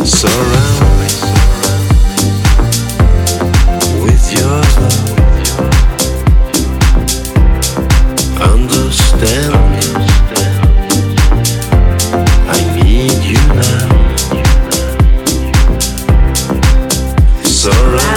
Surround me with your love. Understand me. I need you now. Surround